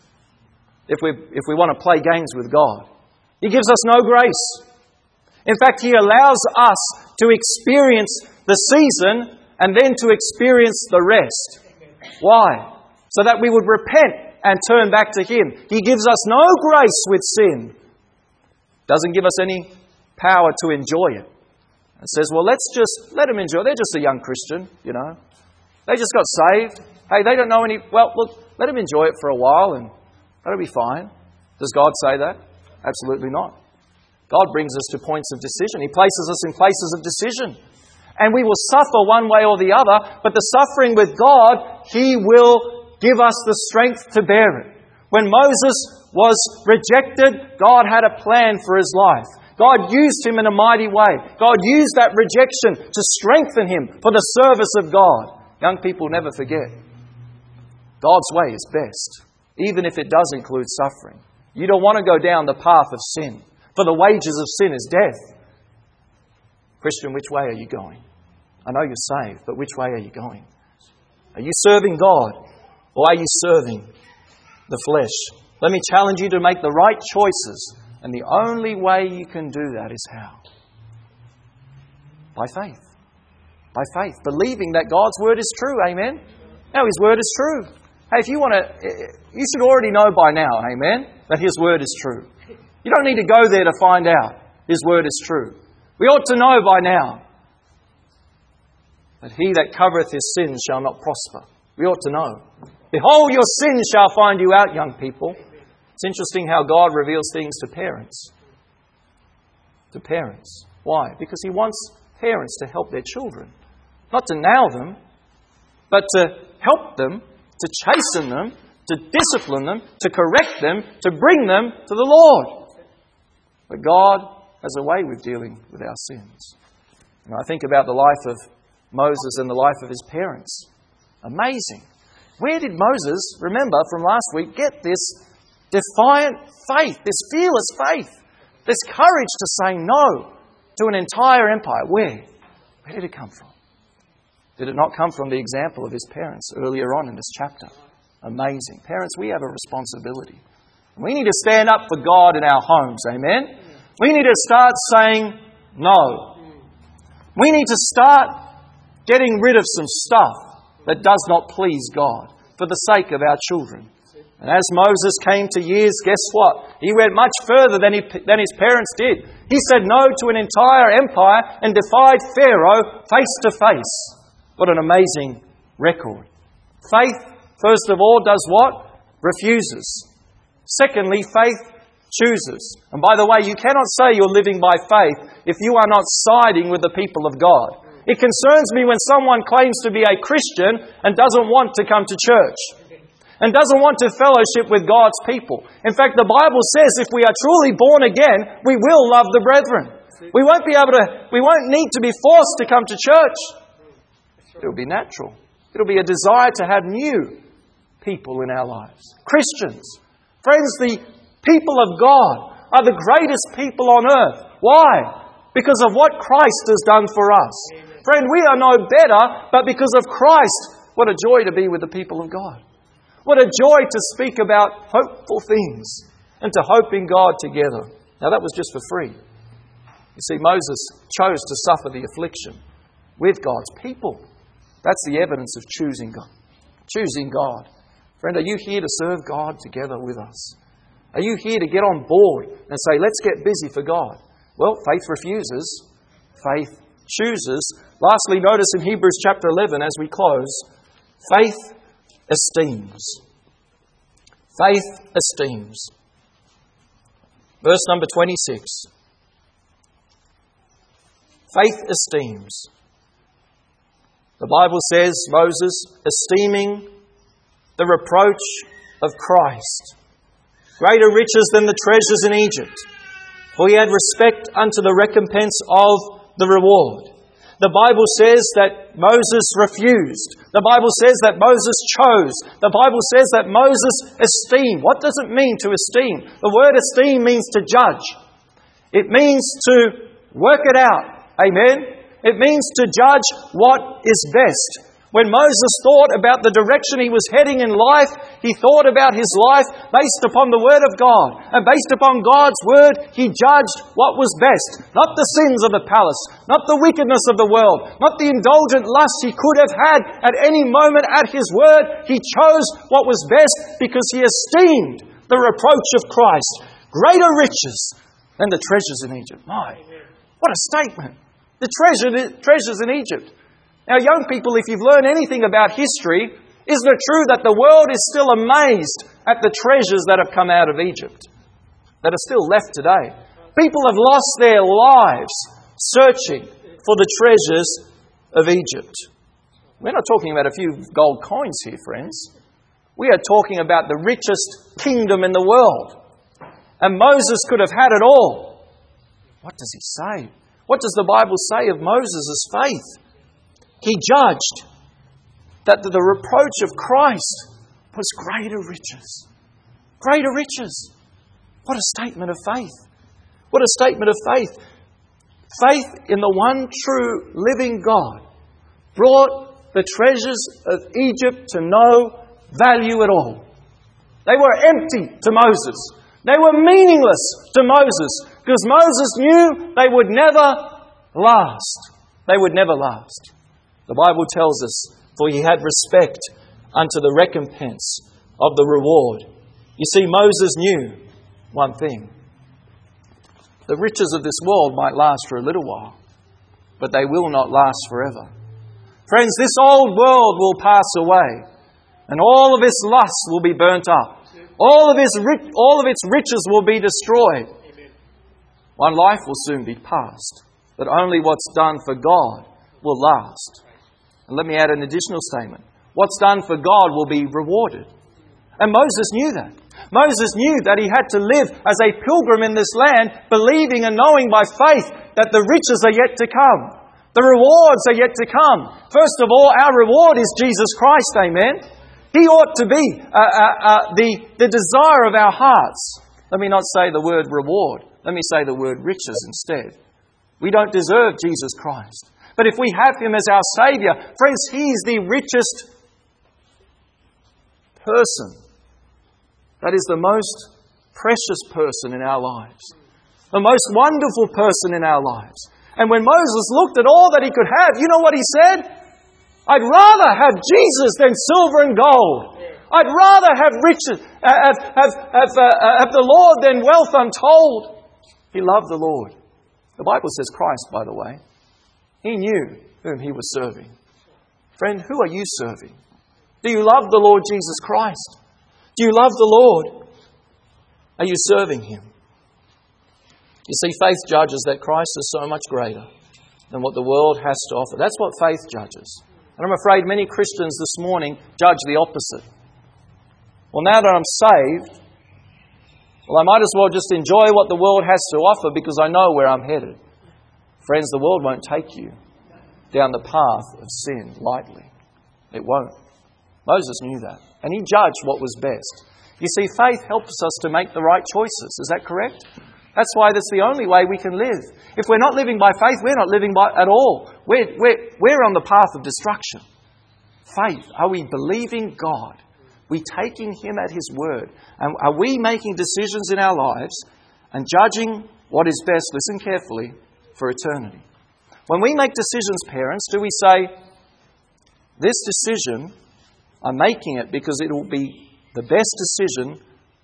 if we want to play games with God. He gives us no grace. In fact, He allows us to experience the season and then to experience the rest. Why? So that we would repent and turn back to Him. He gives us no grace with sin. Doesn't give us any power to enjoy it. It says, well, let's just let them enjoy. They're just a young Christian, you know. They just got saved. Hey, they don't know any... Well, look, let them enjoy it for a while and that'll be fine. Does God say that? Absolutely not. God brings us to points of decision. He places us in places of decision. And we will suffer one way or the other, but the suffering with God, He will give us the strength to bear it. When Moses was rejected, God had a plan for his life. God used him in a mighty way. God used that rejection to strengthen him for the service of God. Young people, never forget, God's way is best, even if it does include suffering. You don't want to go down the path of sin, for the wages of sin is death. Christian, which way are you going? I know you're saved, but which way are you going? Are you serving God, or are you serving the flesh? Let me challenge you to make the right choices. And the only way you can do that is how? By faith. By faith. Believing that God's Word is true. Amen? Now, His Word is true. Hey, if you want to... You should already know by now, amen, that His Word is true. You don't need to go there to find out His Word is true. We ought to know by now that he that covereth his sins shall not prosper. We ought to know. Behold, your sins shall find you out, young people. It's interesting how God reveals things to parents. To parents. Why? Because He wants parents to help their children. Not to nail them, but to help them, to chasten them, to discipline them, to correct them, to bring them to the Lord. But God has a way with dealing with our sins. And I think about the life of Moses and the life of his parents. Amazing. Where did Moses, remember from last week, get this defiant faith, this fearless faith, this courage to say no to an entire empire? Where did it come from? Did it not come from the example of his parents earlier on in this chapter? Amazing. Parents, we have a responsibility. We need to stand up for God in our homes. Amen? We need to start saying no. We need to start getting rid of some stuff that does not please God for the sake of our children. And as Moses came to years, guess what? He went much further than his parents did. He said no to an entire empire and defied Pharaoh face to face. What an amazing record. Faith, first of all, does what? Refuses. Secondly, faith chooses. And by the way, you cannot say you're living by faith if you are not siding with the people of God. It concerns me when someone claims to be a Christian and doesn't want to come to church and doesn't want to fellowship with God's people. In fact, the Bible says if we are truly born again, we will love the brethren. We won't need to be forced to come to church. It'll be natural. It'll be a desire to have new people in our lives. Christians. Friends, the people of God are the greatest people on earth. Why? Because of what Christ has done for us. Friend, we are no better, but because of Christ, what a joy to be with the people of God. What a joy to speak about hopeful things and to hope in God together. Now that was just for free. You see, Moses chose to suffer the affliction with God's people. That's the evidence of choosing God. Choosing God. Friend, are you here to serve God together with us? Are you here to get on board and say, let's get busy for God? Well, faith refuses. Faith chooses. Lastly, notice in Hebrews chapter 11 as we close, faith esteems. Faith esteems. Verse number 26. Faith esteems. The Bible says, Moses, esteeming the reproach of Christ, greater riches than the treasures in Egypt, for he had respect unto the recompense of the reward. The Bible says that Moses refused. The Bible says that Moses chose. The Bible says that Moses esteemed. What does it mean to esteem? The word esteem means to judge. It means to work it out. Amen? It means to judge what is best. When Moses thought about the direction he was heading in life, he thought about his life based upon the Word of God. And based upon God's Word, he judged what was best. Not the sins of the palace, not the wickedness of the world, not the indulgent lusts he could have had at any moment at his Word. He chose what was best because he esteemed the reproach of Christ greater riches than the treasures in Egypt. My, what a statement. The treasures in Egypt. Now, young people, if you've learned anything about history, isn't it true that the world is still amazed at the treasures that have come out of Egypt, that are still left today? People have lost their lives searching for the treasures of Egypt. We're not talking about a few gold coins here, friends. We are talking about the richest kingdom in the world. And Moses could have had it all. What does he say? What does the Bible say of Moses' faith? He judged that the reproach of Christ was greater riches. Greater riches. What a statement of faith. What a statement of faith. Faith in the one true living God brought the treasures of Egypt to no value at all. They were empty to Moses. They were meaningless to Moses because Moses knew they would never last. They would never last. The Bible tells us, for he had respect unto the recompense of the reward. You see, Moses knew one thing. The riches of this world might last for a little while, but they will not last forever. Friends, this old world will pass away, and all of its lusts will be burnt up. All of its riches will be destroyed. One life will soon be past, but only what's done for God will last. And let me add an additional statement. What's done for God will be rewarded. And Moses knew that. Moses knew that he had to live as a pilgrim in this land, believing and knowing by faith that the riches are yet to come. The rewards are yet to come. First of all, our reward is Jesus Christ, amen? He ought to be the desire of our hearts. Let me not say the word reward. Let me say the word riches instead. We don't deserve Jesus Christ. But if we have Him as our Saviour, friends, He is the richest person. That is the most precious person in our lives. The most wonderful person in our lives. And when Moses looked at all that he could have, you know what he said? I'd rather have Jesus than silver and gold. I'd rather have riches, have the Lord than wealth untold. He loved the Lord. The Bible says Christ, by the way. He knew whom he was serving. Friend, who are you serving? Do you love the Lord Jesus Christ? Do you love the Lord? Are you serving Him? You see, faith judges that Christ is so much greater than what the world has to offer. That's what faith judges. And I'm afraid many Christians this morning judge the opposite. Well, now that I'm saved, I might as well just enjoy what the world has to offer because I know where I'm headed. Friends, the world won't take you down the path of sin lightly. It won't. Moses knew that. And he judged what was best. You see, faith helps us to make the right choices. Is that correct? That's why that's the only way we can live. If we're not living by faith, we're not living at all. We're on the path of destruction. Faith. Are we believing God? Are we taking Him at His word? And are we making decisions in our lives and judging what is best, listen carefully, for eternity? When we make decisions, parents, do we say, this decision, I'm making it because it will be the best decision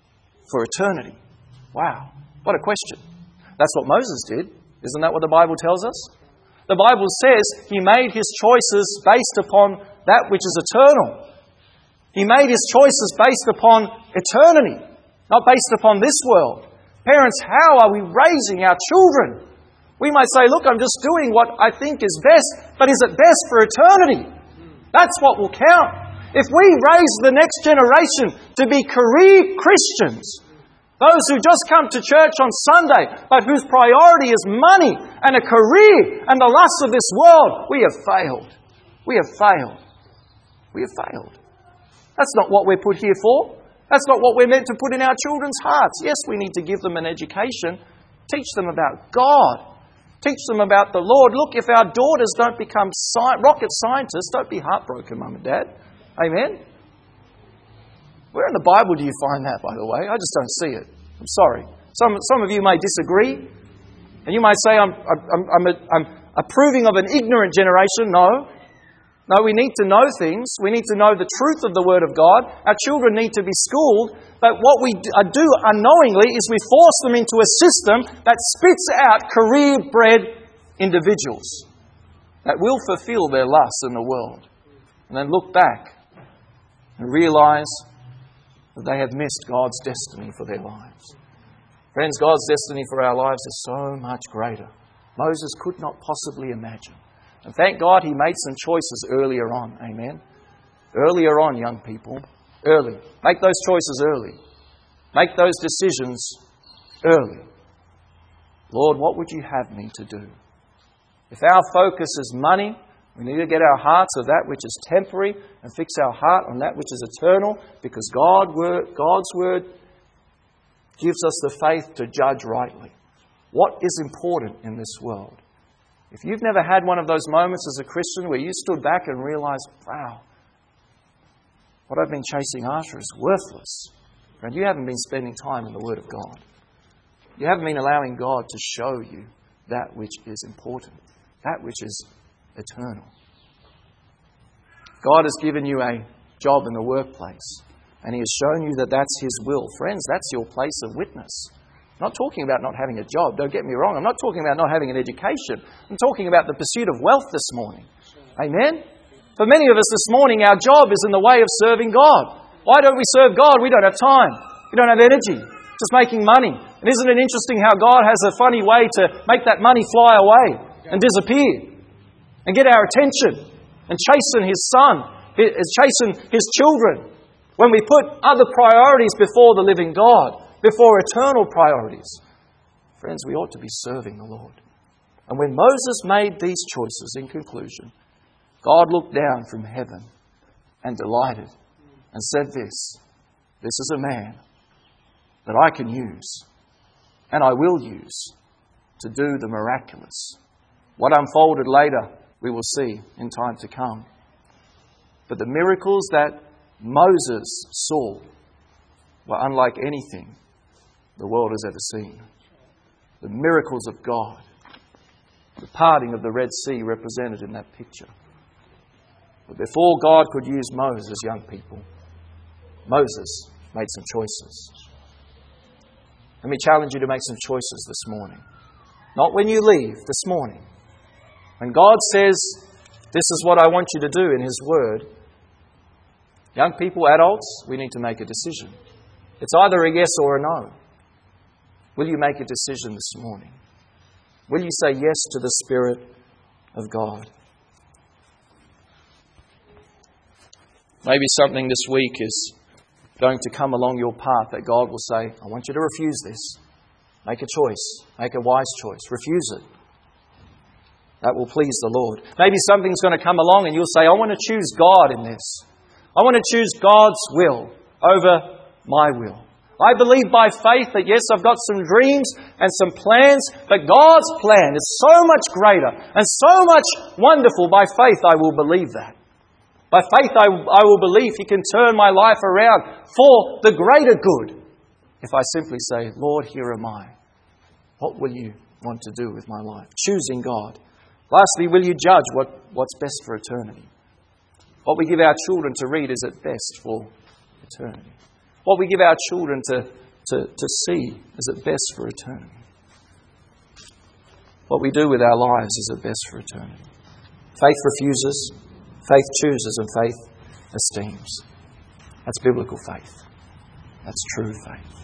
for eternity? Wow, what a question. That's what Moses did. Isn't that what the Bible tells us? The Bible says he made his choices based upon that which is eternal. He made his choices based upon eternity, not based upon this world. Parents, how are we raising our children? We might say, look, I'm just doing what I think is best, but is it best for eternity? That's what will count. If we raise the next generation to be career Christians, those who just come to church on Sunday, but whose priority is money and a career and the lusts of this world, we have failed. We have failed. We have failed. That's not what we're put here for. That's not what we're meant to put in our children's hearts. Yes, we need to give them an education. Teach them about God. Teach them about the Lord. Look, if our daughters don't become rocket scientists, don't be heartbroken, Mum and Dad. Amen? Where in the Bible do you find that, by the way? I just don't see it. I'm sorry. Some of you may disagree. And you might say, I'm approving of an ignorant generation. No, we need to know things. We need to know the truth of the Word of God. Our children need to be schooled. But what we do unknowingly is we force them into a system that spits out career-bred individuals that will fulfill their lusts in the world. And then look back and realize that they have missed God's destiny for their lives. Friends, God's destiny for our lives is so much greater. Moses could not possibly imagine. And thank God he made some choices earlier on. Amen. Earlier on, young people. Early. Make those choices early. Make those decisions early. Lord, what would you have me to do? If our focus is money, we need to get our hearts of that which is temporary and fix our heart on that which is eternal, because God's Word gives us the faith to judge rightly. What is important in this world? If you've never had one of those moments as a Christian where you stood back and realized, wow, what I've been chasing after is worthless. Friend, you haven't been spending time in the Word of God. You haven't been allowing God to show you that which is important, that which is eternal. God has given you a job in the workplace, and He has shown you that that's His will. Friends, that's your place of witness. I'm not talking about not having a job. Don't get me wrong. I'm not talking about not having an education. I'm talking about the pursuit of wealth this morning. Amen? For many of us this morning, our job is in the way of serving God. Why don't we serve God? We don't have time. We don't have energy. Just making money. And isn't it interesting how God has a funny way to make that money fly away and disappear and get our attention and chasten His Son, chasten His children when we put other priorities before the living God, before eternal priorities. Friends, we ought to be serving the Lord. And when Moses made these choices, in conclusion, God looked down from heaven and delighted and said this is a man that I can use and I will use to do the miraculous. What unfolded later, we will see in time to come. But the miracles that Moses saw were unlike anything the world has ever seen. The miracles of God, the parting of the Red Sea represented in that picture. But before God could use Moses, young people, Moses made some choices. Let me challenge you to make some choices this morning. Not when you leave, this morning. When God says, this is what I want you to do in His Word, young people, adults, we need to make a decision. It's either a yes or a no. Will you make a decision this morning? Will you say yes to the Spirit of God? Maybe something this week is going to come along your path that God will say, I want you to refuse this. Make a choice. Make a wise choice. Refuse it. That will please the Lord. Maybe something's going to come along and you'll say, I want to choose God in this. I want to choose God's will over my will. I believe by faith that yes, I've got some dreams and some plans, but God's plan is so much greater and so much wonderful. By faith, I will believe that. By faith, I will believe He can turn my life around for the greater good. If I simply say, Lord, here am I. What will you want to do with my life? Choosing God. Lastly, will you judge what's best for eternity? What we give our children to read is at best for eternity. What we give our children to to see, is it best for eternity? What we do with our lives, is it best for eternity? Faith refuses, faith chooses, and faith esteems. That's biblical faith. That's true faith.